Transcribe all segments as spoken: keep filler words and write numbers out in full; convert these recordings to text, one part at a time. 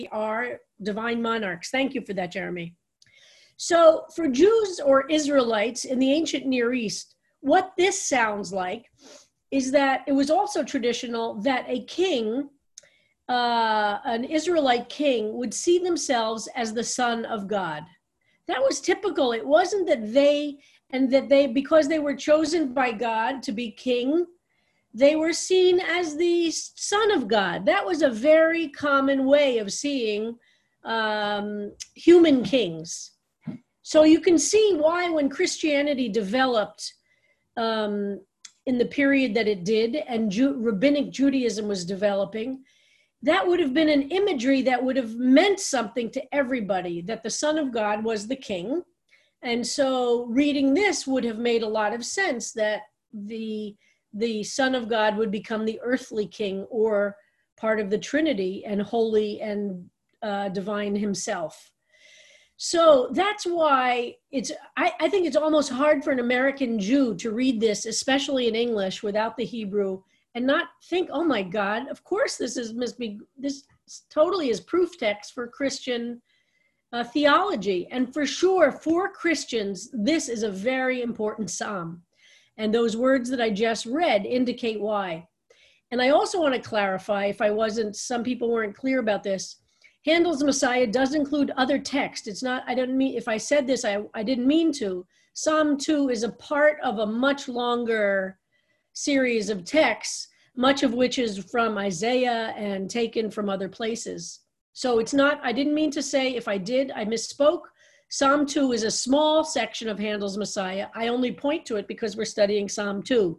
are divine monarchs. Thank you for that, Jeremy. So for Jews or Israelites in the ancient Near East, what this sounds like is that it was also traditional that a king, uh, an Israelite king, would see themselves as the son of God. That was typical. It wasn't that they, and that they, because they were chosen by God to be king, they were seen as the son of God. That was a very common way of seeing um, human kings. So you can see why when Christianity developed um, in the period that it did, and Ju- rabbinic Judaism was developing, that would have been an imagery that would have meant something to everybody, that the Son of God was the king. And so reading this would have made a lot of sense, that the the Son of God would become the earthly king, or part of the Trinity, and holy and uh, divine himself. So that's why it's, I, I think it's almost hard for an American Jew to read this, especially in English without the Hebrew, and not think, oh my God, of course this is must be, this totally is proof text for Christian uh, theology. And for sure, for Christians, this is a very important psalm. And those words that I just read indicate why. And I also want to clarify, if I wasn't, some people weren't clear about this, Handel's Messiah does include other text. It's not, I don't mean, if I said this, I, I didn't mean to. Psalm two is a part of a much longer series of texts, much of which is from Isaiah and taken from other places. So it's not, I didn't mean to say, if I did, I misspoke. Psalm two is a small section of Handel's Messiah. I only point to it because we're studying Psalm two.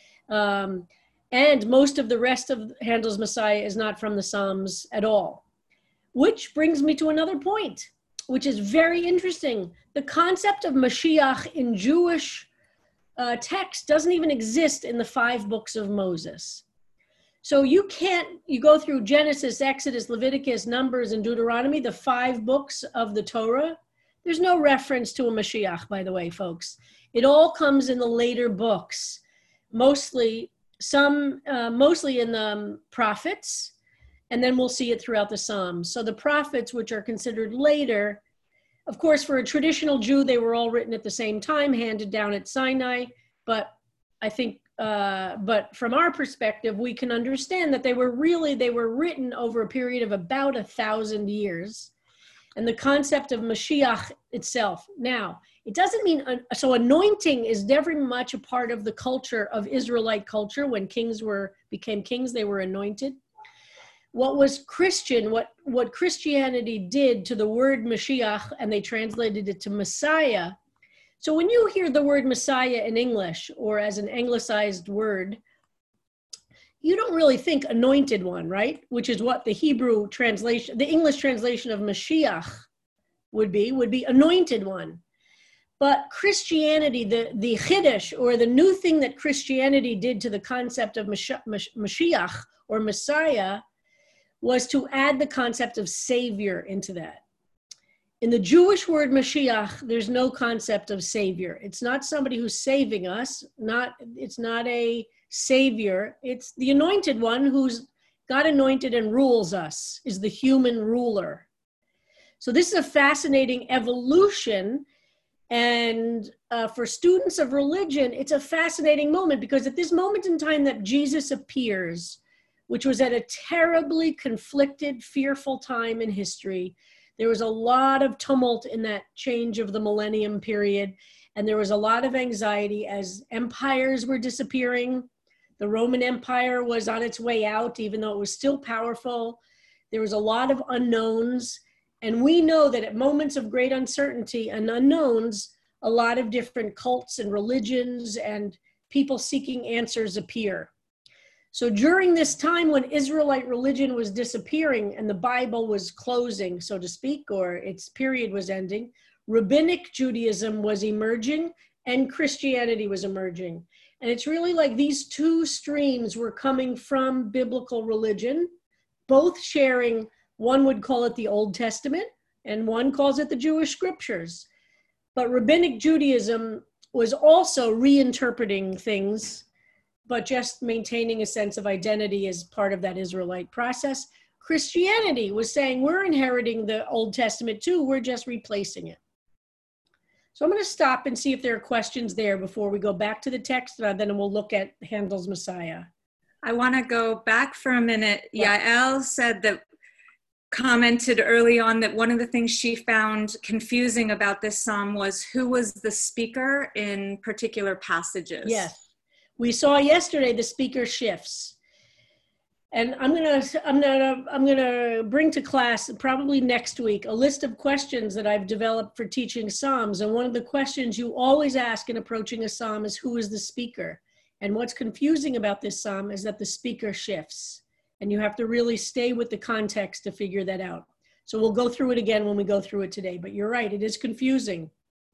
Um, and most of the rest of Handel's Messiah is not from the Psalms at all. Which brings me to another point, which is very interesting. The concept of Mashiach in Jewish uh, text doesn't even exist in the five books of Moses. So you can't, you go through Genesis, Exodus, Leviticus, Numbers, and Deuteronomy, the five books of the Torah. There's no reference to a Mashiach, by the way, folks. It all comes in the later books, mostly some, uh, mostly in the um, prophets, and then we'll see it throughout the Psalms. So the prophets, which are considered later, of course, for a traditional Jew, they were all written at the same time, handed down at Sinai. But I think, uh, but from our perspective, we can understand that they were really, they were written over a period of about a thousand years. And the concept of Mashiach itself. Now, it doesn't mean, so anointing is very much a part of the culture of Israelite culture. When kings were, became kings, they were anointed. What was Christian, what, what Christianity did to the word Mashiach, and they translated it to Messiah. So when you hear the word Messiah in English, or as an anglicized word, you don't really think anointed one, right? Which is what the Hebrew translation, the English translation of Mashiach would be, would be anointed one. But Christianity, the, the Chiddush, or the new thing that Christianity did to the concept of Mashiach, or Messiah, was to add the concept of savior into that. In the Jewish word Mashiach, there's no concept of savior. It's not somebody who's saving us, not, it's not a savior. It's the anointed one who's got anointed and rules us, is the human ruler. So this is a fascinating evolution. And uh, for students of religion, it's a fascinating moment, because at this moment in time that Jesus appears, which was at a terribly conflicted, fearful time in history, there was a lot of tumult in that change of the millennium period. And there was a lot of anxiety as empires were disappearing. The Roman Empire was on its way out, even though it was still powerful. There was a lot of unknowns. And we know that at moments of great uncertainty and unknowns, a lot of different cults and religions and people seeking answers appear. So during this time when Israelite religion was disappearing and the Bible was closing, so to speak, or its period was ending, rabbinic Judaism was emerging and Christianity was emerging. And it's really like these two streams were coming from biblical religion, both sharing, one would call it the Old Testament, and one calls it the Jewish scriptures. But rabbinic Judaism was also reinterpreting things, but just maintaining a sense of identity as part of that Israelite process. Christianity was saying we're inheriting the Old Testament too, we're just replacing it. So I'm going to stop and see if there are questions there before we go back to the text, and then we'll look at Handel's Messiah. I want to go back for a minute. Yael said that, commented early on that one of the things she found confusing about this psalm was who was the speaker in particular passages. Yes. We saw yesterday the speaker shifts. And I'm gonna, I'm gonna, I'm gonna bring to class probably next week a list of questions that I've developed for teaching psalms. And one of the questions you always ask in approaching a psalm is, who is the speaker? And what's confusing about this psalm is that the speaker shifts, and you have to really stay with the context to figure that out. So we'll go through it again when we go through it today. But you're right, it is confusing.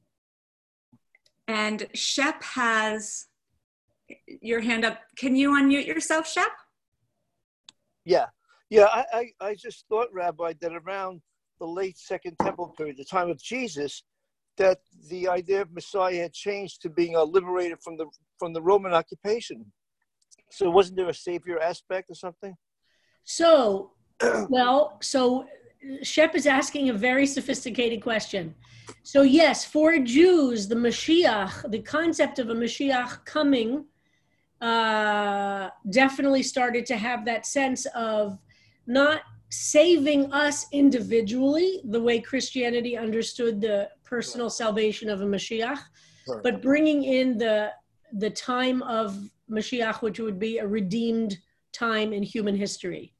And Shep has your hand up. Can you unmute yourself, Shep? Yeah, yeah, I, I, I just thought, Rabbi, that around the late Second Temple period, the time of Jesus, that the idea of Messiah had changed to being uh, liberated from the from the Roman occupation. So wasn't there a savior aspect or something? So, well, so Shep is asking a very sophisticated question. So yes, for Jews, the Mashiach, the concept of a Mashiach coming, uh, definitely started to have that sense of not saving us individually, the way Christianity understood the personal salvation of a Mashiach, Right. but bringing in the, the time of Mashiach, which would be a redeemed time in human history.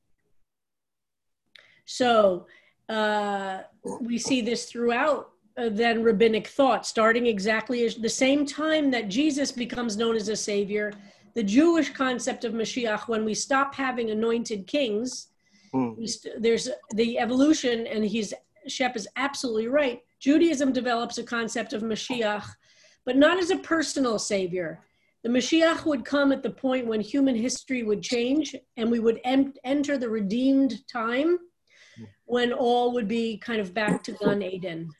So uh, we see this throughout uh, then rabbinic thought, starting exactly at the same time that Jesus becomes known as a savior. The Jewish concept of Mashiach, when we stop having anointed kings, mm. we st- there's the evolution, and he's Shep is absolutely right. Judaism develops a concept of Mashiach, but not as a personal savior. The Mashiach would come at the point when human history would change, and we would em- enter the redeemed time when all would be kind of back to Gan Eden.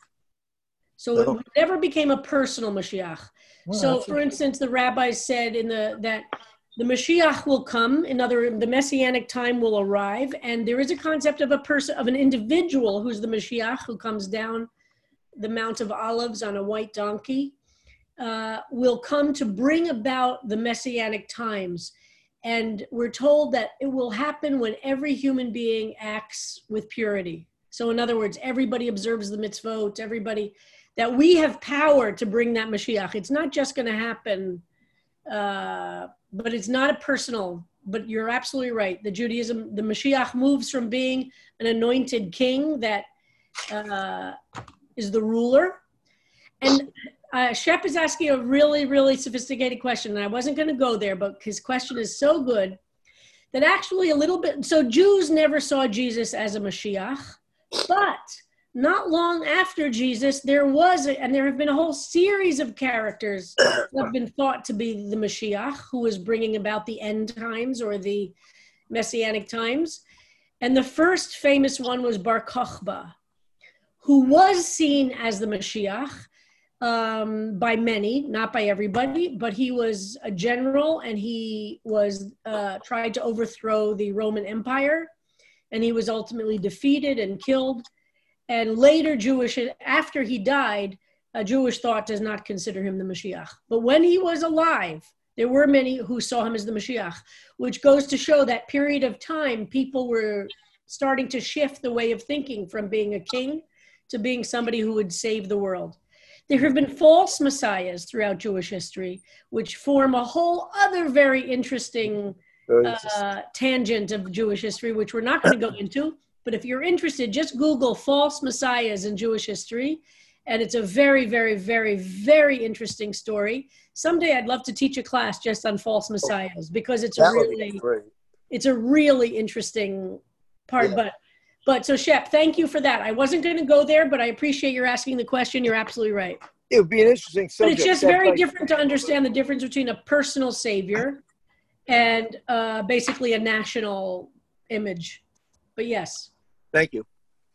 So it never became a personal Mashiach. Well, so, for instance, the rabbis said in the that the Mashiach will come, in other, the Messianic time will arrive, and there is a concept of a person, of an individual who's the Mashiach, who comes down the Mount of Olives on a white donkey, uh, will come to bring about the Messianic times. And we're told that it will happen when every human being acts with purity. So in other words, everybody observes the mitzvot, everybody, that we have power to bring that Mashiach. It's not just going to happen, uh, but it's not a personal, but you're absolutely right. The Judaism, the Mashiach moves from being an anointed king that uh, is the ruler. And uh, Shep is asking a really, really sophisticated question. And I wasn't going to go there, but his question is so good that actually a little bit, so Jews never saw Jesus as a Mashiach, but not long after Jesus, there was, a, and there have been a whole series of characters that have been thought to be the Mashiach, who was bringing about the end times or the Messianic times. And the first famous one was Bar Kokhba, who was seen as the Mashiach um, by many, not by everybody, but he was a general, and he was uh, tried to overthrow the Roman Empire, and he was ultimately defeated and killed. And later Jewish, after he died, a Jewish thought does not consider him the Mashiach. But when he was alive, there were many who saw him as the Mashiach, which goes to show that period of time, people were starting to shift the way of thinking from being a king to being somebody who would save the world. There have been false messiahs throughout Jewish history, which form a whole other very interesting uh, tangent of Jewish history, which we're not going to go into. But if you're interested, just Google false messiahs in Jewish history. And it's a very, very, very, very interesting story. Someday I'd love to teach a class just on false messiahs, because it's a really, it's a really interesting part. Yeah. But, but so Shep, thank you for that. I wasn't going to go there, but I appreciate your asking the question. You're absolutely right. It would be an interesting subject. But it's just very different to understand the difference between a personal savior and uh, basically a national image. But yes. Thank you.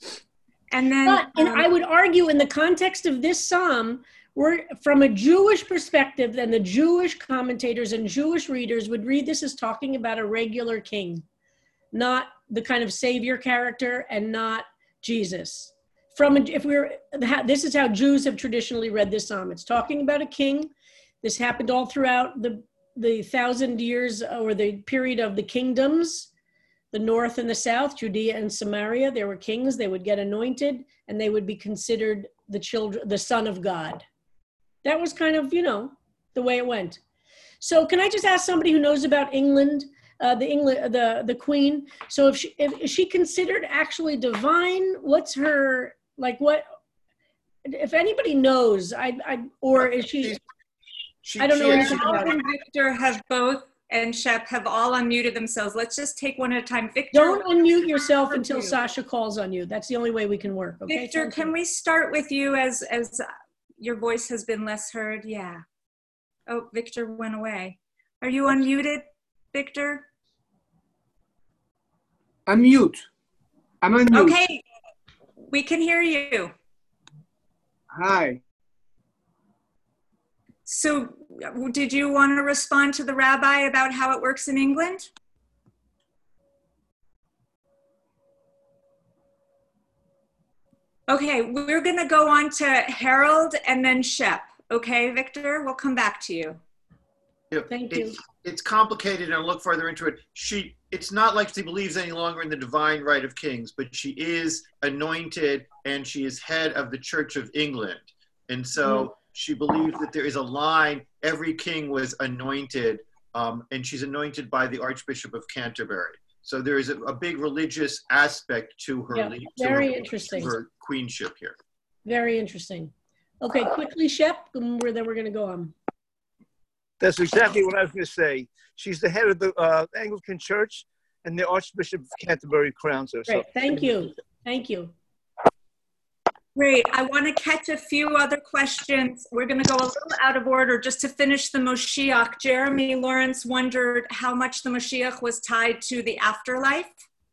And then, but, and um, I would argue in the context of this psalm, we're, from a Jewish perspective, then the Jewish commentators and Jewish readers would read this as talking about a regular king, not the kind of savior character and not Jesus. From, if we're, this is how Jews have traditionally read this psalm. It's talking about a king. This happened all throughout the, the thousand years or the period of the kingdoms, the north and the south, Judea and Samaria. There were kings. They would get anointed and they would be considered the children, the son of God. That was kind of, you know, the way it went. So can I just ask somebody who knows about England, uh, the England, the, the queen? So if she, if, is she considered actually divine? What's her, like what, if anybody knows, I, I or is she, She, I don't she know. is- Charles and Victor have both, and Shep have all unmuted themselves. Let's just take one at a time. Victor, Don't unmute yourself Thank until you. Sasha calls on you. That's the only way we can work, okay? Victor, Thank can you. we start with you as, as your voice has been less heard? Yeah. Oh, Victor went away. Are you unmuted, Victor? Unmute. I'm unmute. Okay, we can hear you. Hi. So did you want to respond to the rabbi about how it works in England? Okay, we're going to go on to Harold and then Shep. Okay, Victor, we'll come back to you. Thank you. It's, it's complicated, and I'll look further into it. She, it's not like she believes any longer in the divine right of kings, but she is anointed and she is head of the Church of England. And so mm-hmm. she believes that there is a line, every king was anointed, um, and she's anointed by the Archbishop of Canterbury. So there is a, a big religious aspect to her, Yeah, to very her, interesting. to her queenship here. Very interesting. Okay, quickly, Shep, and we're, then we're going to go on. That's exactly what I was going to say. She's the head of the uh, Anglican Church, and the Archbishop of Canterbury crowns her. Great, So, thank you. Thank you. Great. I want to catch a few other questions. We're going to go a little out of order just to finish the Moshiach. Jeremy Lawrence wondered how much the Moshiach was tied to the afterlife.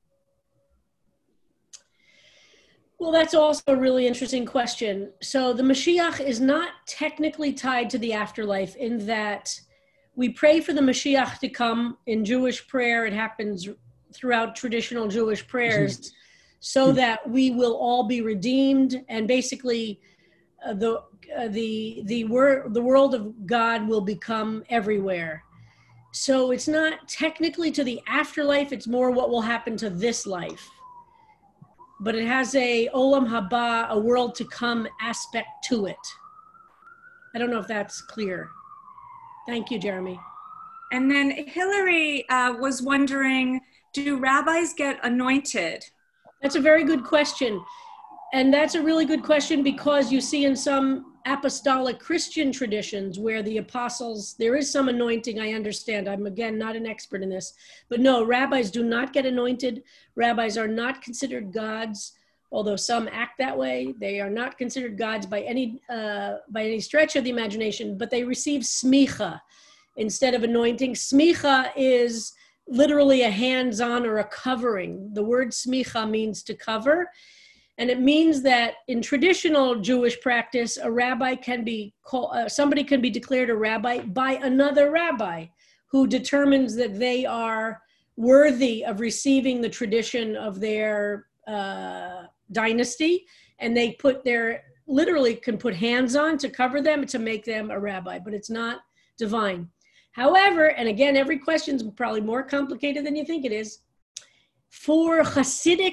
Well, that's also a really interesting question. So the Mashiach is not technically tied to the afterlife in that we pray for the Mashiach to come in Jewish prayer. It happens throughout traditional Jewish prayers so that we will all be redeemed, and basically uh, the uh, the the wor- the world of God will become everywhere. So it's not technically to the afterlife, it's more what will happen to this life. But it has a Olam Haba, a world to come aspect to it. I don't know if that's clear. Thank you, Jeremy. And then Hillary uh, was wondering, do rabbis get anointed? That's a very good question. And that's a really good question because you see in some apostolic Christian traditions where the apostles, there is some anointing, I understand. I'm, again, not an expert in this. But no, rabbis do not get anointed. Rabbis are not considered gods, although some act that way. They are not considered gods by any, uh, by any stretch of the imagination, but they receive smicha instead of anointing. Smicha is literally a hands-on or a covering. The word smicha means to cover. And it means that in traditional Jewish practice, a rabbi can be, called, uh, somebody can be declared a rabbi by another rabbi who determines that they are worthy of receiving the tradition of their uh, dynasty. And they put their, literally can put hands on to cover them to make them a rabbi, but it's not divine. However, and again, every question is probably more complicated than you think it is. For Hasidic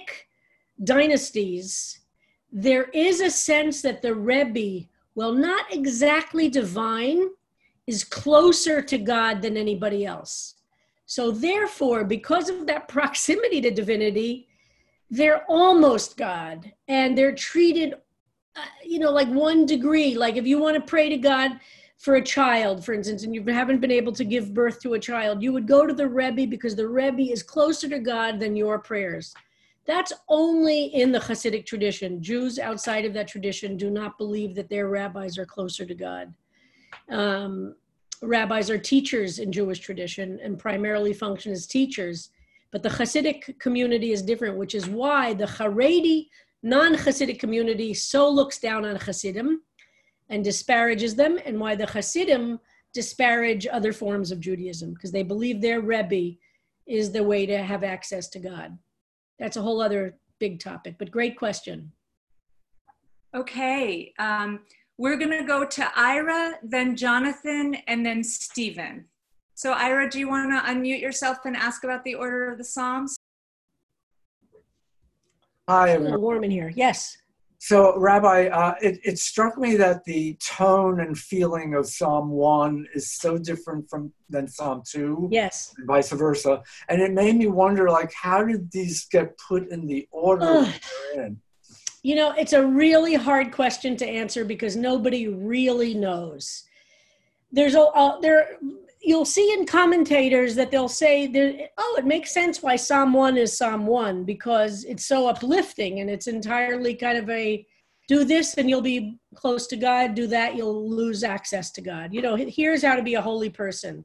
dynasties, there is a sense that the Rebbe, well, not exactly divine, is closer to God than anybody else. So therefore, because of that proximity to divinity, they're almost God, and they're treated, uh, you know, like one degree. Like if you want to pray to God for a child, for instance, and you haven't been able to give birth to a child, you would go to the Rebbe because the Rebbe is closer to God than your prayers. That's only in the Hasidic tradition. Jews outside of that tradition do not believe that their rabbis are closer to God. Um, rabbis are teachers in Jewish tradition and primarily function as teachers. But the Hasidic community is different, which is why the Haredi non-Hasidic community so looks down on Hasidim and disparages them, and why the Hasidim disparage other forms of Judaism, because they believe their Rebbe is the way to have access to God. that's a whole other big topic, but great question. Okay, um, we're gonna go to Ira, then Jonathan, and then Stephen. So Ira, do you wanna unmute yourself and ask about the order of the Psalms? Hi, It's a little warm in here, yes. So, Rabbi, uh, it, it struck me that the tone and feeling of Psalm one is so different from than Psalm two, Yes. and vice versa. And it made me wonder, like, how did these get put in the order they're in? You know, it's a really hard question to answer because nobody really knows. There's a uh, there. You'll see in commentators that they'll say, there, oh, it makes sense why Psalm one is Psalm one, because it's so uplifting and it's entirely kind of a, do this and you'll be close to God, do that, you'll lose access to God. You know, here's how to be a holy person.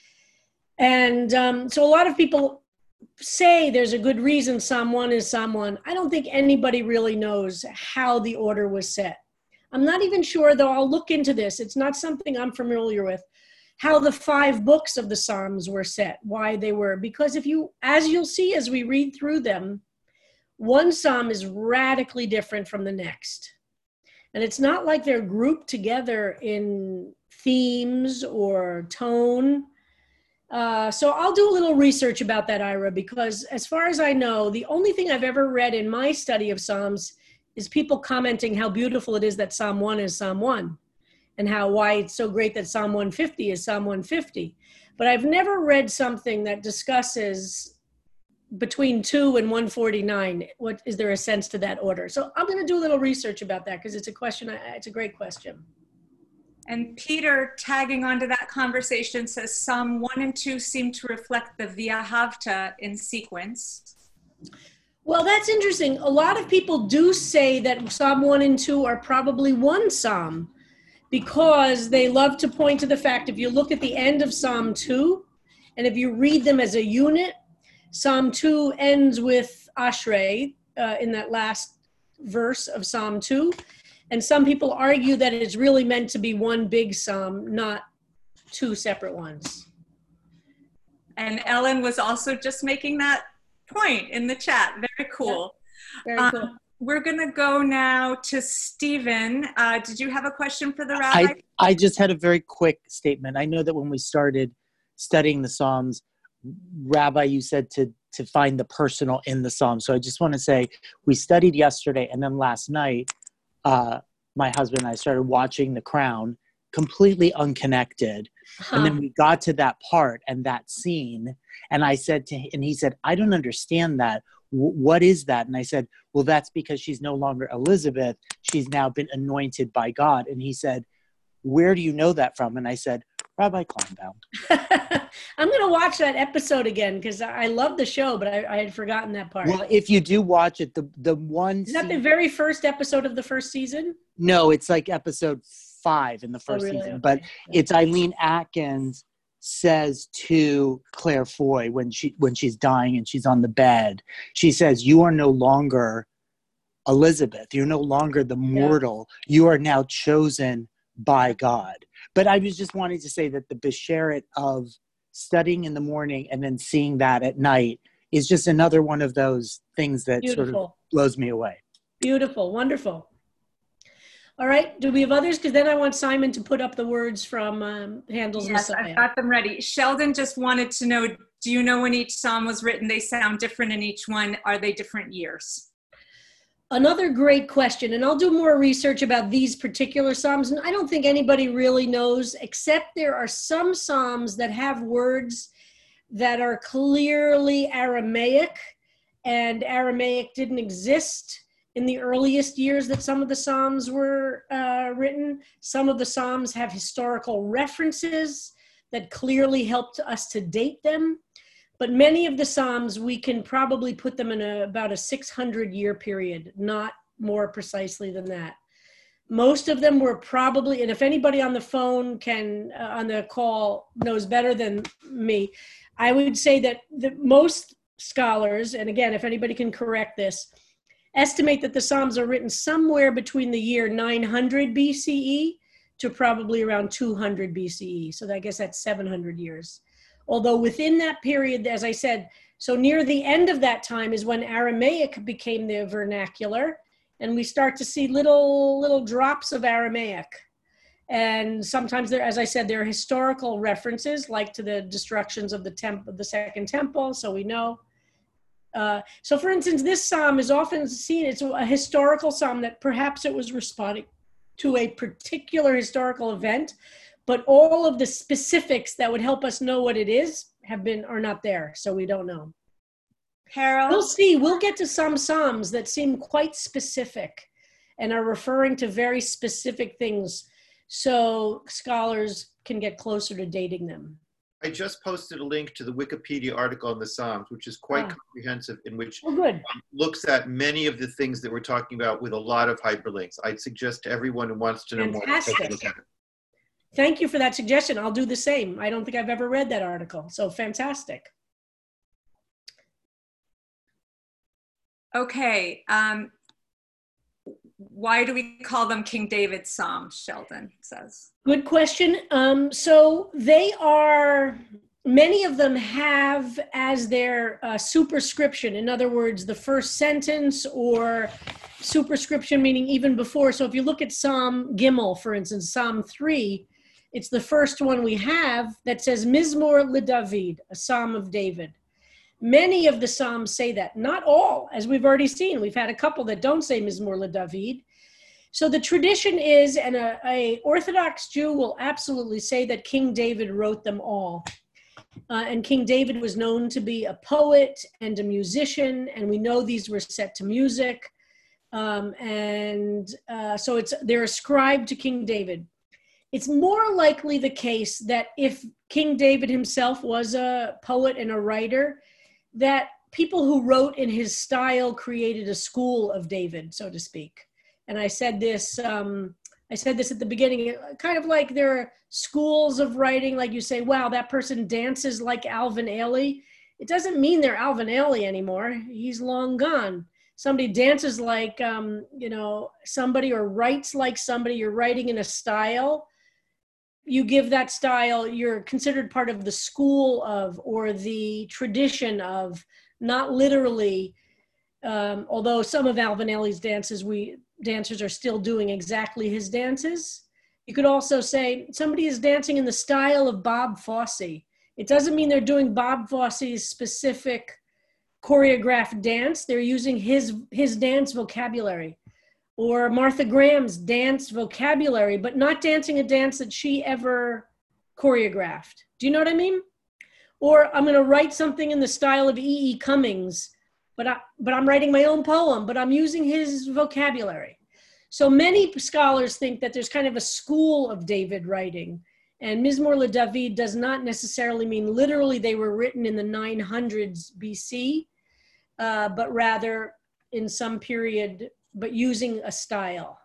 And um, so a lot of people say there's a good reason Psalm one is Psalm one. I don't think anybody really knows how the order was set. I'm not even sure, though I'll look into this. It's not something I'm familiar with. How the five books of the Psalms were set, why they were. Because if you, as you'll see as we read through them, one Psalm is radically different from the next. And it's not like they're grouped together in themes or tone. Uh, so I'll do a little research about that, Ira, because as far as I know, the only thing I've ever read in my study of Psalms is people commenting how beautiful it is that Psalm one is Psalm one. And how why it's so great that Psalm one fifty is Psalm one fifty. But I've never read something that discusses between two and one forty-nine. What is there a sense to that order? So I'm going to do a little research about that because it's a question. It's a great question. And Peter, tagging onto that conversation, says Psalm one and two seem to reflect the V'ahavta in sequence. Well, that's interesting. A lot of people do say that Psalm one and two are probably one psalm, because they love to point to the fact, if you look at the end of Psalm two, and if you read them as a unit, Psalm two ends with Ashrei uh, in that last verse of Psalm two. And some people argue that it's really meant to be one big psalm, not two separate ones. And Ellen was also just making that point in the chat. Very cool. Yeah, very cool. Um, We're going to go now to Stephen. Uh, did you have a question for the rabbi? I, I just had a very quick statement. I know that when we started studying the Psalms, Rabbi, you said to, to find the personal in the Psalms. So I just want to say we studied yesterday, and then last night, uh, my husband and I started watching The Crown, completely unconnected. Huh. And then we got to that part and that scene, and I said to him, and he said, I don't understand that. What is that? And I said, well, that's because she's no longer Elizabeth. She's now been anointed by God. And he said, where do you know that from? And I said, Rabbi Kleinbaum. I'm going to watch that episode again because I love the show, but I, I had forgotten that part. Well, if you do watch it, the, the one Is that scene, the very first episode of the first season? No, it's like episode five in the first oh, really? season. Okay. But it's Eileen Atkins says to Claire Foy when she when she's dying and she's on the bed, she says, you are no longer Elizabeth. You're no longer the mortal. Yeah. You are now chosen by God. But I was just wanting to say that the besheret of studying in the morning and then seeing that at night is just another one of those things that Beautiful. Sort of blows me away. Beautiful. Wonderful. All right. Do we have others? Because then I want Simon to put up the words from um, Handel's yes, Messiah. I've got them ready. Sheldon just wanted to know, do you know when each psalm was written? They sound different in each one. Are they different years? Another great question. And I'll do more research about these particular psalms. And I don't think anybody really knows, except there are some psalms that have words that are clearly Aramaic. And Aramaic didn't exist in the earliest years that some of the Psalms were uh, written. Some of the Psalms have historical references that clearly helped us to date them. But many of the Psalms, we can probably put them in a, about a six hundred year period, not more precisely than that. Most of them were probably, and if anybody on the phone can, uh, on the call knows better than me, I would say that the, most scholars, and again, if anybody can correct this, estimate that the Psalms are written somewhere between the year nine hundred B C E to probably around two hundred B C E. So I guess that's seven hundred years. Although within that period, as I said, So near the end of that time is when Aramaic became the vernacular, and we start to see little little drops of Aramaic. And sometimes there, as I said, there are historical references, like to the destructions of the temple, the second temple. So we know. Uh, so, for instance, this psalm is often seen. It's a historical psalm that perhaps it was responding to a particular historical event, but all of the specifics that would help us know what it is have been are not there. So we don't know. Harold, We'll see. We'll get to some psalms that seem quite specific and are referring to very specific things, so scholars can get closer to dating them. I just posted a link to the Wikipedia article on the Psalms, which is quite Ah. comprehensive, in which Oh, good. um, looks at many of the things that we're talking about with a lot of hyperlinks. I'd suggest to everyone who wants to know more. to take a look at it. Thank you for that suggestion. I'll do the same. I don't think I've ever read that article. So fantastic. okay. Um, why do we call them King David's Psalms, Sheldon says? Good question. Um, so they are, many of them have as their uh, superscription, in other words, the first sentence, or superscription meaning even before. So if you look at Psalm Gimel, for instance, Psalm three, it's the first one we have that says Mizmor LeDavid, a Psalm of David. Many of the Psalms say that, not all, as we've already seen. We've had a couple that don't say Mizmor LeDavid. So the tradition is, and a, a Orthodox Jew will absolutely say that King David wrote them all. Uh, and King David was known to be a poet and a musician, and we know these were set to music. Um, and uh, so it's they're ascribed to King David. It's more likely the case that if King David himself was a poet and a writer, that people who wrote in his style created a school of David, so to speak. And I said this, um, I said this at the beginning, kind of like there are schools of writing, like you say, wow, that person dances like Alvin Ailey. It doesn't mean they're Alvin Ailey anymore. He's long gone. Somebody dances like, um, you know, somebody, or writes like somebody, you're writing in a style. You give that style, you're considered part of the school of, or the tradition of, not literally, um, although some of Alvin Ailey's dances, we dancers are still doing exactly his dances. You could also say somebody is dancing in the style of Bob Fosse. It doesn't mean they're doing Bob Fosse's specific choreographed dance. They're using his, his dance vocabulary. Or Martha Graham's dance vocabulary, but not dancing a dance that she ever choreographed. Do you know what I mean? Or I'm going to write something in the style of E E. Cummings, but, I, but I'm writing my own poem, but I'm using his vocabulary. So many scholars think that there's kind of a school of David writing, and Mizmor LeDavid does not necessarily mean literally they were written in the nine hundreds B C, uh, but rather in some period, but using a style.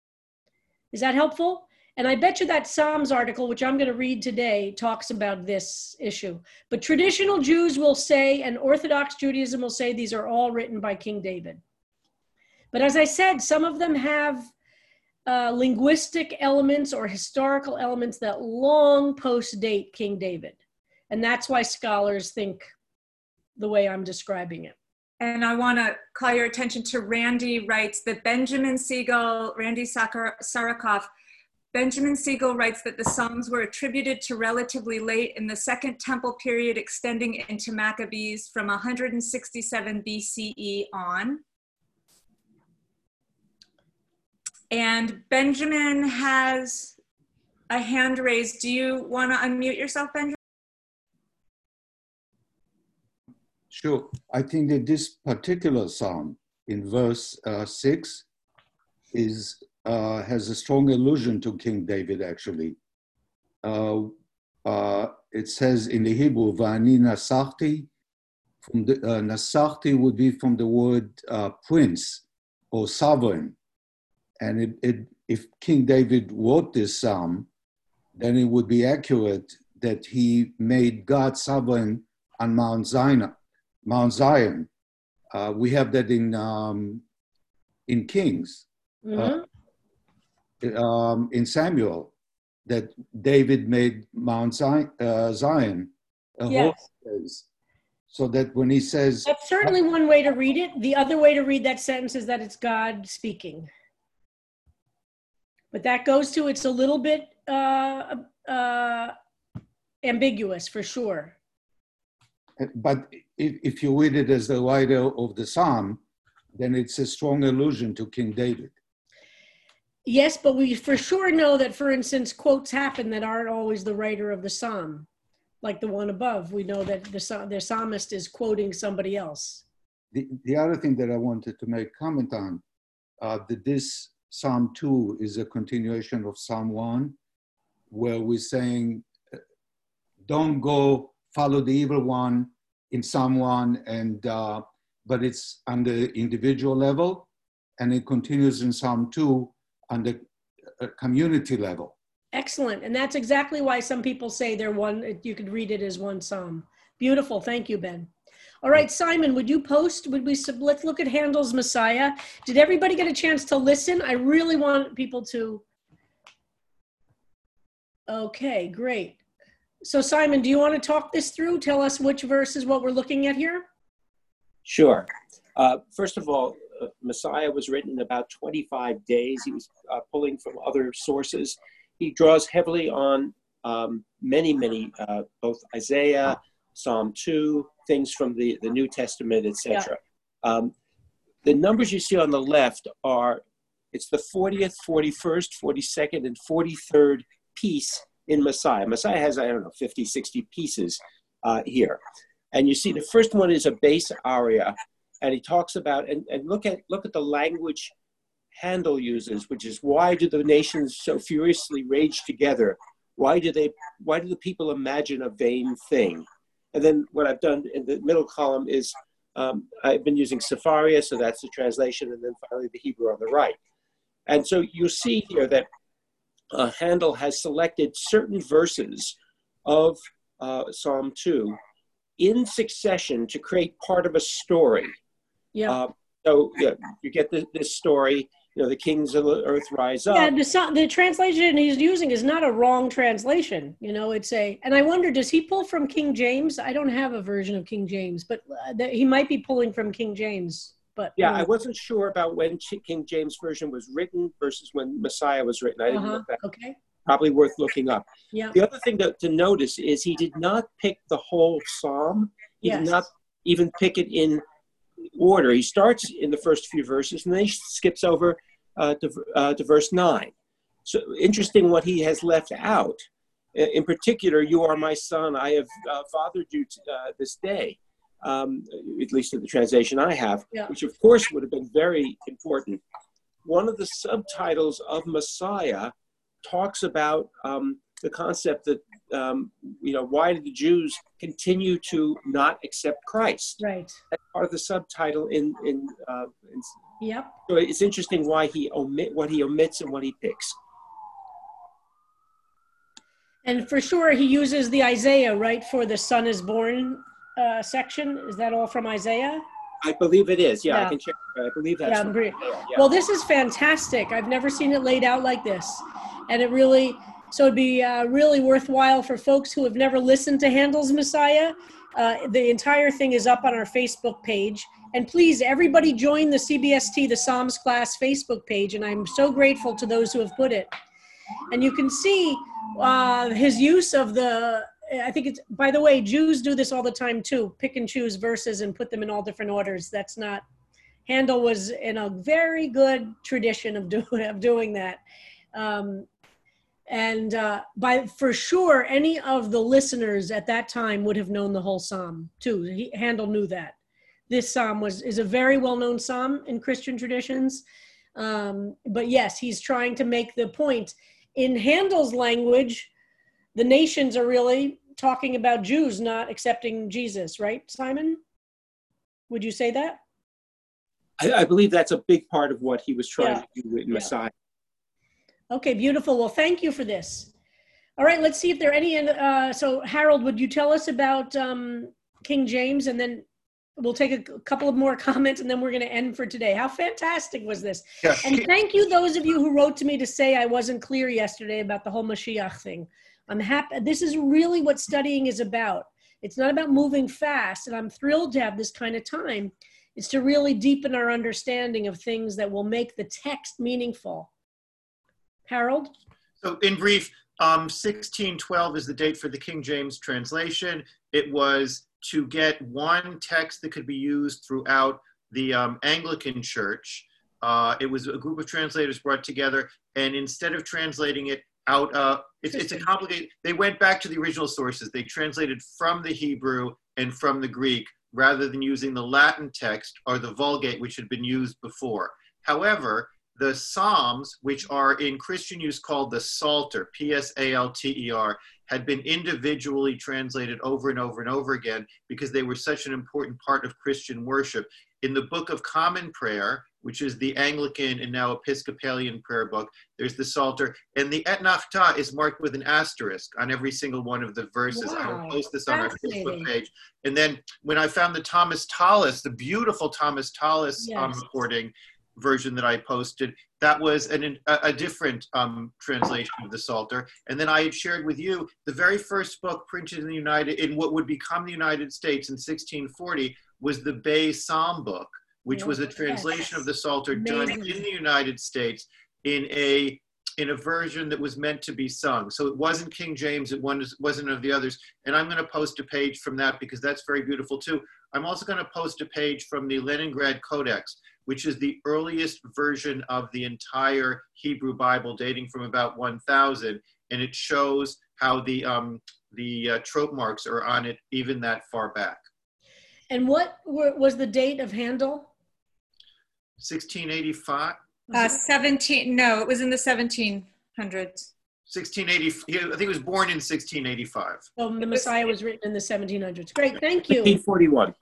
Is that helpful? And I bet you that Psalms article, which I'm going to read today, talks about this issue. But traditional Jews will say, and Orthodox Judaism will say, these are all written by King David. But as I said, some of them have uh, linguistic elements or historical elements that long post-date King David. And that's why scholars think the way I'm describing it. And I want to call your attention to Randy writes that Benjamin Siegel, Randy Sarakoff, Benjamin Siegel writes that the Psalms were attributed to relatively late in the Second Temple period, extending into Maccabees from one hundred sixty-seven B C E on. And Benjamin has a hand raised. Do you want to unmute yourself, Benjamin? Sure. I think that this particular psalm in verse uh, six is uh, has a strong allusion to King David, actually. Uh, uh, it says in the Hebrew, Va'ani nasachti. From the, uh, nasachti would be from the word uh, prince or sovereign. And it, it, if King David wrote this psalm, then it would be accurate that he made God sovereign on Mount Zion. Mount Zion. Uh, we have that in um, in Kings, Mm-hmm. uh, um, in Samuel, that David made Mount Zion, uh, Zion a Yes. holy place. So that when he says, That's certainly one way to read it. The other way to read that sentence is that it's God speaking. But that goes to, it's a little bit uh, uh, ambiguous for sure. but if, if you read it as the writer of the psalm, then it's a strong allusion to King David. Yes, but we for sure know that, for instance, quotes happen that aren't always the writer of the psalm. Like the one above, we know that the, the psalmist is quoting somebody else. The, the other thing that I wanted to make comment on, uh, that this Psalm two is a continuation of Psalm one, where we're saying, don't go follow the evil one in Psalm one, and uh, but it's on the individual level, and it continues in Psalm two on the uh, community level. Excellent. And that's exactly why some people say they're one, you could read it as one psalm. Beautiful. Thank you, Ben. All right, Simon, would you post, would we, let's look at Handel's Messiah. Did everybody get a chance to listen? I really want people to. Okay, great. So Simon, do you want to talk this through? Tell us which verse is what we're looking at here. Sure. Uh, first of all, uh, Messiah was written in about twenty-five days. He was uh, pulling from other sources. He draws heavily on um, many, many, uh, both Isaiah, Psalm two, things from the, the New Testament, et cetera. Yeah. Um, the numbers you see on the left are, it's the fortieth, forty-first, forty-second, and forty-third piece in Messiah. Messiah has, I don't know, fifty, sixty pieces uh, here. And you see the first one is a bass aria, and he talks about, and, and look at look at the language Handel uses, which is, why do the nations so furiously rage together? Why do they? Why do the people imagine a vain thing? And then what I've done in the middle column is um, I've been using Sepharia, so that's the translation, and then finally the Hebrew on the right. And so you'll see here that uh, Handel has selected certain verses of uh, Psalm two in succession to create part of a story. Yeah. Uh, so yeah, you get this, this story. You know, the kings of the earth rise up. Yeah, the, the translation he's using is not a wrong translation. You know, it's a, and I wonder, does he pull from King James? I don't have a version of King James, but uh, the, he might be pulling from King James. But yeah, you know. I wasn't sure about when King James Version was written versus when Messiah was written. I didn't uh-huh. know that. Okay. Probably worth looking up. Yeah. The other thing to, to notice is he did not pick the whole psalm. He yes. did not even pick it in order. He starts in the first few verses and then he skips over uh, to, uh, to verse nine. So interesting what he has left out. In particular, you are my son, I have uh, fathered you t- uh, this day, um, at least in the translation I have, yeah. which of course would have been very important. One of the subtitles of Messiah talks about um, the concept that, um, you know, why did the Jews continue to not accept Christ? Right. That's part of the subtitle in, in, uh, in yep. So it's interesting why he omit what he omits and what he picks. And for sure, he uses the Isaiah, right, for the son is born uh, section. Is that all from Isaiah? I believe it is. Yeah, yeah. I can check. I believe that's yeah, from Isaiah, yeah. Well, this is fantastic. I've never seen it laid out like this. And it really, so it'd be uh, really worthwhile for folks who have never listened to Handel's Messiah. Uh, the entire thing is up on our Facebook page. And please, everybody join the C B S T, the Psalms class Facebook page. And I'm so grateful to those who have put it. And you can see uh, his use of the, I think it's, by the way, Jews do this all the time too, pick and choose verses and put them in all different orders. That's not, Handel was in a very good tradition of, do, of doing that. Um, and uh, by for sure, any of the listeners at that time would have known the whole psalm too. He, Handel knew that. This psalm was is a very well-known psalm in Christian traditions. Um, but yes, he's trying to make the point. In Handel's language, the nations are really talking about Jews not accepting Jesus, right, Simon? Would you say that? I, I believe that's a big part of what he was trying yeah. to do with yeah. Messiah. Okay, beautiful. Well, thank you for this. All right, let's see if there are any. Uh, so, Harold, would you tell us about um, King James, and then we'll take a, a couple of more comments, and then we're going to end for today. How fantastic was this? Yeah. And thank you, those of you who wrote to me to say I wasn't clear yesterday about the whole Mashiach thing. I'm happy. This is really what studying is about. It's not about moving fast, and I'm thrilled to have this kind of time. It's to really deepen our understanding of things that will make the text meaningful. Harold? So in brief, um, sixteen twelve is the date for the King James translation. It was to get one text that could be used throughout the um, Anglican Church. Uh, it was a group of translators brought together, and instead of translating it out, uh, it's, it's a complicated, they went back to the original sources. They translated from the Hebrew and from the Greek, rather than using the Latin text or the Vulgate, which had been used before. However, the Psalms, which are in Christian use called the Psalter, P S A L T E R, had been individually translated over and over and over again because they were such an important part of Christian worship. In the Book of Common Prayer, which is the Anglican and now Episcopalian prayer book, there's the Psalter, and the Etnachtah is marked with an asterisk on every single one of the verses. Wow. I will post this on our Facebook page. And then when I found the Thomas Tallis, the beautiful Thomas Tallis yes. um, recording version that I posted, that was an, a, a different um, translation of the Psalter. And then I had shared with you the very first book printed in the United, in what would become the United States in sixteen forty was the Bay Psalm book, which was a translation yes. of the Psalter done in the United States in a in a version that was meant to be sung. So it wasn't King James, it wasn't of the others. And I'm gonna post a page from that because that's very beautiful too. I'm also gonna post a page from the Leningrad Codex, which is the earliest version of the entire Hebrew Bible, dating from about one thousand. And it shows how the, um, the uh, trope marks are on it even that far back. And what were, was the date of Handel? sixteen eighty-five? Uh, seventeen, no, it was in the seventeen hundreds. sixteen eighty, I think he was born in sixteen eighty-five. Oh, the Messiah was written in the seventeen hundreds. Great, thank you. eighteen forty-one.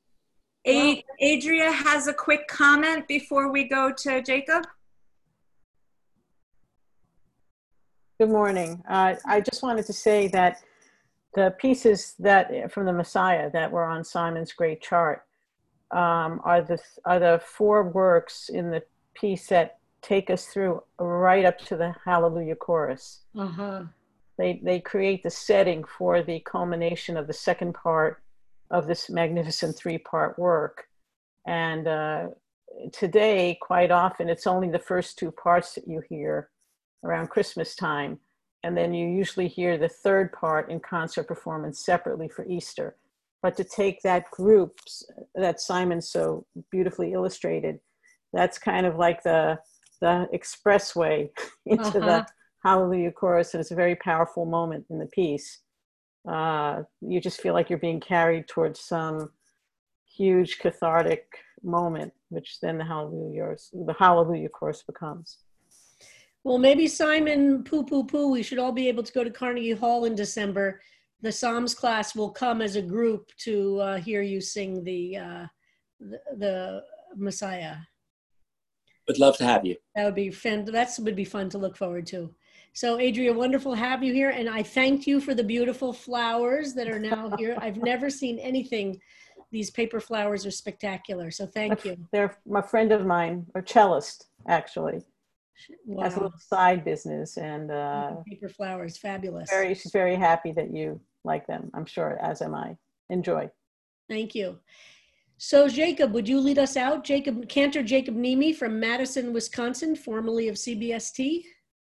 A- Adria has a quick comment before we go to Jacob. Good morning. Uh, I just wanted to say that the pieces that from the Messiah that were on Simon's great chart um, are the are the four works in the piece that take us through right up to the Hallelujah chorus. Uh-huh. They they create the setting for the culmination of the second part of this magnificent three-part work. And uh, today, quite often, it's only the first two parts that you hear around Christmas time. And then you usually hear the third part in concert performance separately for Easter. But to take that group that Simon so beautifully illustrated, that's kind of like the, the expressway into uh-huh. the Hallelujah chorus. And it's a very powerful moment in the piece. Uh, you just feel like you're being carried towards some huge cathartic moment, which then the Hallelujah, the Hallelujah chorus becomes. Well, maybe Simon, poo, poo, poo, we should all be able to go to Carnegie Hall in December. The Psalms class will come as a group to uh, hear you sing the, uh, the the Messiah. Would love to have you. That would be fun. That would be fun to look forward to. So, Adria, wonderful to have you here. And I thanked you for the beautiful flowers that are now here. I've never seen anything. These paper flowers are spectacular. So thank you. They're my friend of mine, a cellist, actually. Wow. Has a little side business. And uh, paper flowers, fabulous. Very, she's very happy that you like them, I'm sure, as am I. Enjoy. Thank you. So, Jacob, would you lead us out? Jacob, Cantor Jacob Nemi from Madison, Wisconsin, formerly of C B S T.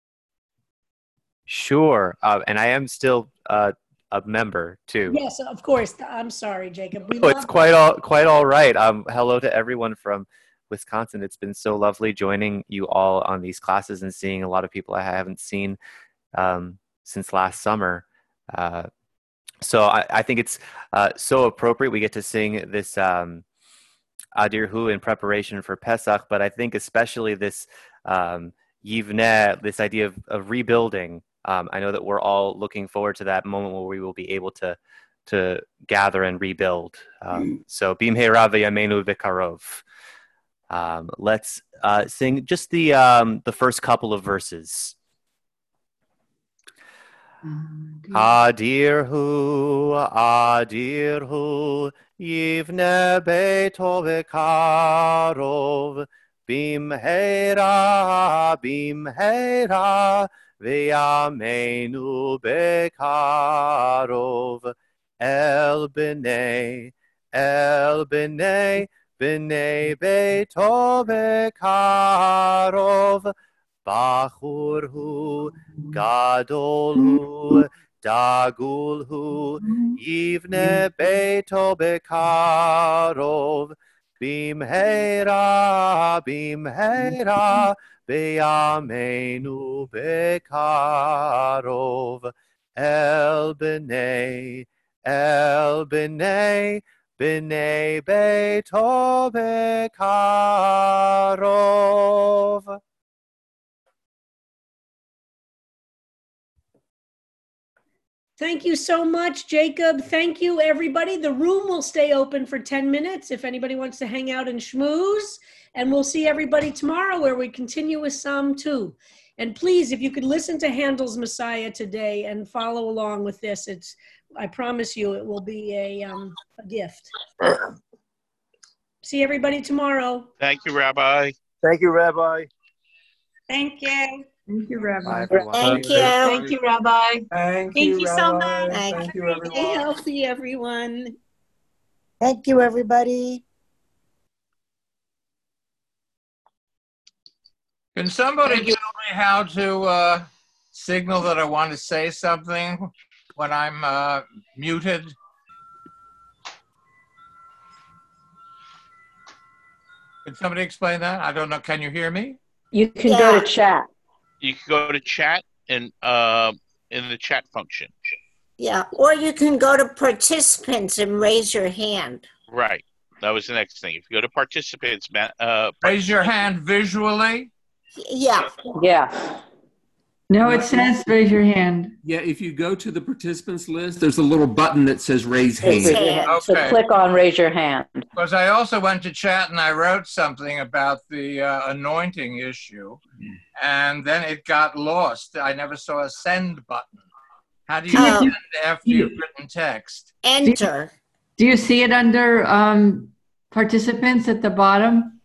Sure, uh, and I am still uh, a member too. Yes, of course. I'm sorry, Jacob. We oh, it's quite all quite all right. Um, hello to everyone from Wisconsin. It's been so lovely joining you all on these classes and seeing a lot of people I haven't seen um, since last summer. Uh, so I, I think it's uh, so appropriate we get to sing this um, Adir Hu in preparation for Pesach, but I think especially this um, Yivneh, this idea of, of rebuilding. Um, I know that we're all looking forward to that moment where we will be able to to gather and rebuild. Um, so Bimheira v'yameinu v'karov. Um, let's uh, sing just the um, the first couple of verses. Adir Hu, Adir Hu, Yivneh beito v'karov, Bimheira, Bimheira, V'yameinu bekarov, El B'nai, El B'nai, B'nai Beito Bekarov, Bachur hu, Gadol hu, Dagul hu, Yivne Beito Bekarov, Bimheira, Bimheira, Beyamenu Bekarov, El B'nai, El B'nai, B'nai Beito Bekarov. Thank you so much, Jacob. Thank you, everybody. The room will stay open for ten minutes if anybody wants to hang out and schmooze. And we'll see everybody tomorrow where we continue with Psalm two. And please, if you could listen to Handel's Messiah today and follow along with this, it's, I promise you, it will be a, um, a gift. See everybody tomorrow. Thank you, Rabbi. Thank you, Rabbi. Thank you. Thank you, Rabbi. Bye, everyone. Thank you. Thank you, Rabbi. Thank, Thank you, you so Rabbi. much. Thank you, everyone. Stay healthy, everyone. Thank you, everybody. Can somebody tell me how to uh, signal that I want to say something when I'm uh, muted? Can somebody explain that? I don't know. Can you hear me? You can Yeah. go to chat. You can go to chat and uh, in the chat function. Yeah, or you can go to participants and raise your hand. Right. That was the next thing. If you go to participants, ma- uh, Raise your hand visually. Yeah. Yeah. No, it says raise your hand. Yeah, if you go to the participants list, there's a little button that says raise Raise hand. hand. So click on raise your hand. Because I also went to chat and I wrote something about the uh, anointing issue, and then it got lost. I never saw a send button. How do you Oh. send after you've written text? Enter. Do you see it under um, participants at the bottom?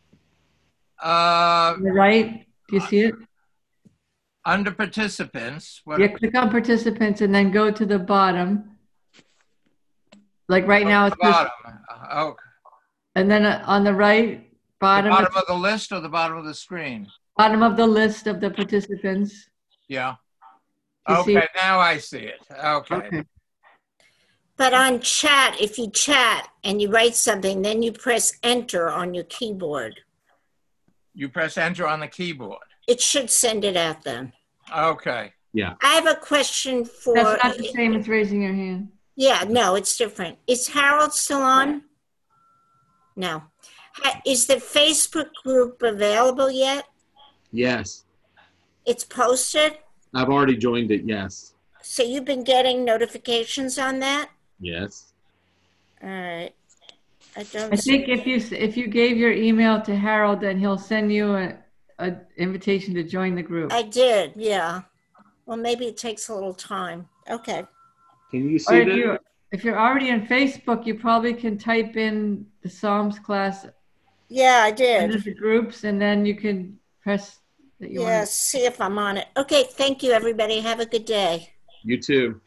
Uh, On the right? Do you see it? under participants, what, Yeah, click on participants and then go to the bottom. Like right now, the it's just, bottom. Uh, okay. and then uh, on the right bottom, the bottom it's of the list or the bottom of the screen? bottom of the list of the participants. Yeah. You see Okay, it? now I see it. Okay. Okay. But on chat, if you chat and you write something, then you press enter on your keyboard. You press enter on the keyboard. It should send it out then. Okay. Yeah. I have a question for. That's not the same as raising your hand. Yeah, no, it's different. Is Harold still on? No. Ha- Is the Facebook group available yet? Yes. It's posted? I've already joined it. Yes. So you've been getting notifications on that? Yes. All right. I don't I think if you if you gave your email to Harold, then he'll send you a, a invitation to join the group. I did, yeah. Well, maybe it takes a little time. Okay. Can you Or see if that? you if you're already on Facebook, you probably can type in the Psalms class Yeah, I under did. the groups, and then you can press that you Yeah, want. see if I'm on it. Okay, thank you, everybody. Have a good day. You too.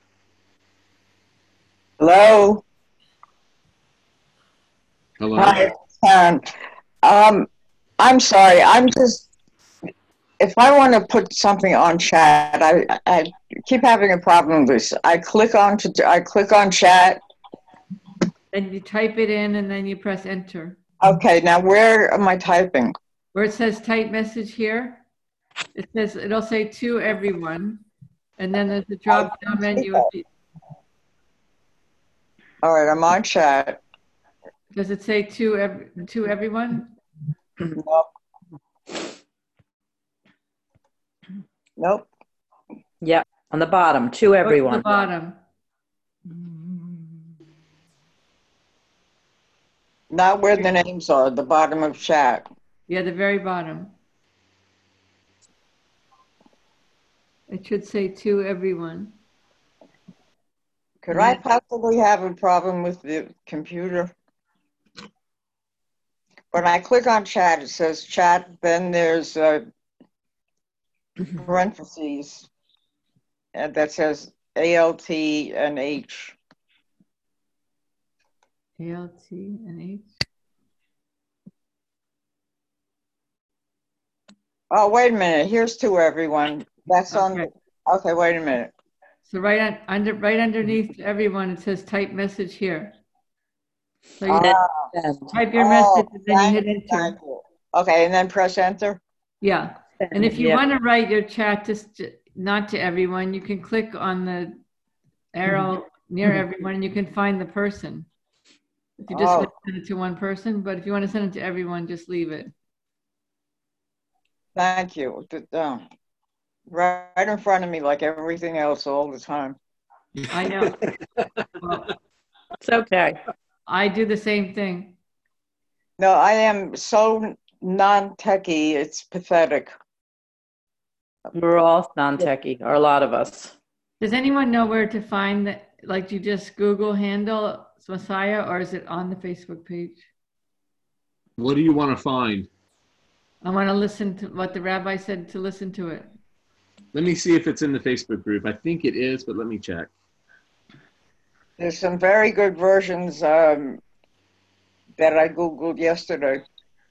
Hello. Hello. Hi, it's Karen. Um, I'm sorry. I'm just, if I want to put something on chat, I, I keep having a problem with this. I click on to, I click on chat. And you type it in, and then you press enter. Okay, now where am I typing? Where it says type message here, it says it'll say to everyone, and then there's a drop down menu. All right, I'm on chat. Does it say to every, to everyone? Nope. Nope. Yeah, on the bottom, to Go to everyone. the bottom. Not where the names are, the bottom of chat. Yeah, the very bottom. It should say to everyone. Could I possibly have a problem with the computer? When I click on chat, it says chat, then there's uh, parentheses and that says A L T and H. A L T N H. Oh, wait a minute. Here's to everyone. That's on. Okay. Okay, wait a minute. So right on, under, right underneath everyone, it says type message here. So you Ah. type your Oh, message and then you thank hit you, enter. thank you. Okay, and then press enter. Yeah. And if you Yeah. want to write your chat just to, not to everyone, you can click on the arrow near everyone and you can find the person. If you just Oh. want to send it to one person, but if you want to send it to everyone, just leave it. Thank you. Th- uh, Right in front of me, like everything else, all the time. I know. Well, it's okay. I do the same thing. No, I am so non-techie. It's pathetic. We're all non-techie, or a lot of us. Does anyone know where to find that? Like, you just Google handle Messiah, or is it on the Facebook page? What do you want to find? I want to listen to what the rabbi said to listen to it. Let me see if it's in the Facebook group. I think it is, but let me check. There's some very good versions um, that I Googled yesterday.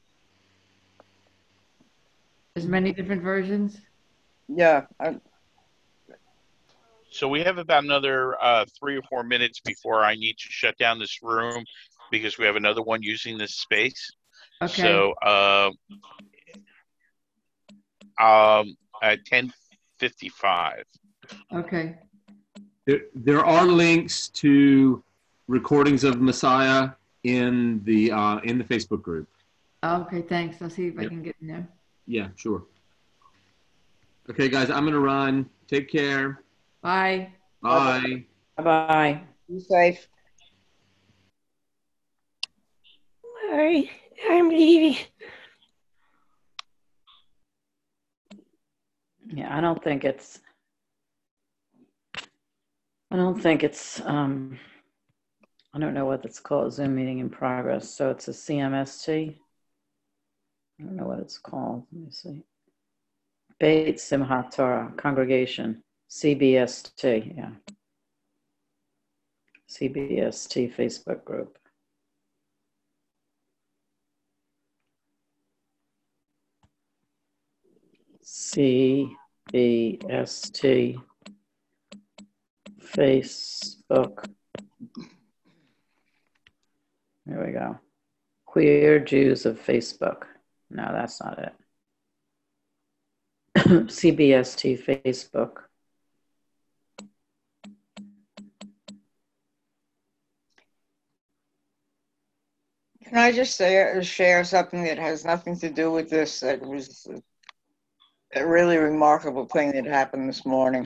There's many different versions. Yeah. I, So we have about another uh, three or four minutes before I need to shut down this room because we have another one using this space. Okay. So uh, um, at ten fifty-five. Okay. There, there are links to recordings of Messiah in the uh, in the Facebook group. Okay, thanks. I'll see if I Yep. can get in there. Yeah, sure. Okay, guys, I'm gonna run. Take care. Bye. Bye. Bye. Be safe. Bye. I'm leaving. Yeah, I don't think it's, I don't think it's, um, I don't know what it's called, Zoom meeting in progress. So it's a C M S T. I don't know what it's called. Let me see. Beit Simchat Torah Congregation, C B S T, yeah. C B S T Facebook group. C B S T Facebook. There we go. Queer Jews of Facebook. No, that's not it. C B S T Facebook. Can I just say, share something that has nothing to do with this? That was a really remarkable thing that happened this morning.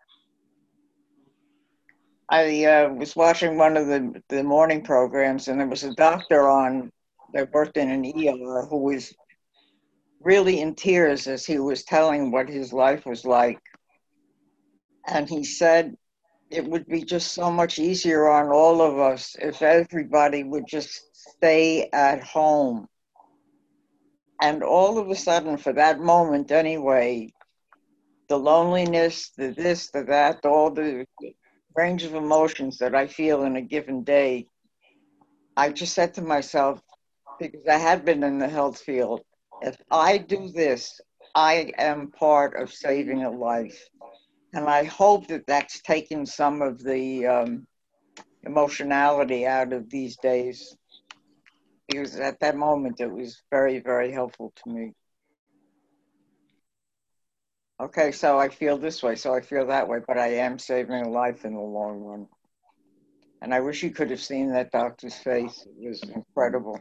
I uh, was watching one of the, the morning programs, and there was a doctor on that worked in an E R who was really in tears as he was telling what his life was like. And he said it would be just so much easier on all of us if everybody would just stay at home. And all of a sudden, for that moment anyway, the loneliness, the this, the that, all the range of emotions that I feel in a given day, I just said to myself, because I had been in the health field, if I do this, I am part of saving a life. And I hope that that's taken some of the um, emotionality out of these days, because at that moment it was very, very helpful to me. Okay, so I feel this way, so I feel that way, but I am saving a life in the long run. And I wish you could have seen that doctor's face. It was incredible.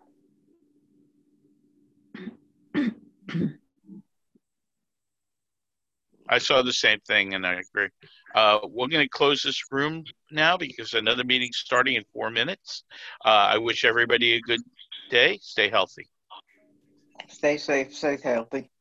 I saw the same thing, and I agree. Uh, we're going to close this room now because another meeting's starting in four minutes. Uh, I wish everybody a good day. Stay healthy. Stay safe, stay healthy.